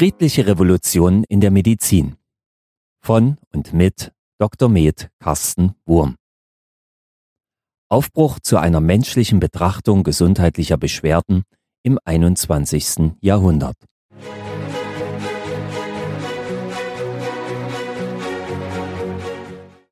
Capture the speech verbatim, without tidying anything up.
Friedliche Revolution in der Medizin von und mit Doktor Med Carsten Wurm. Aufbruch zu einer menschlichen Betrachtung gesundheitlicher Beschwerden im einundzwanzigsten Jahrhundert.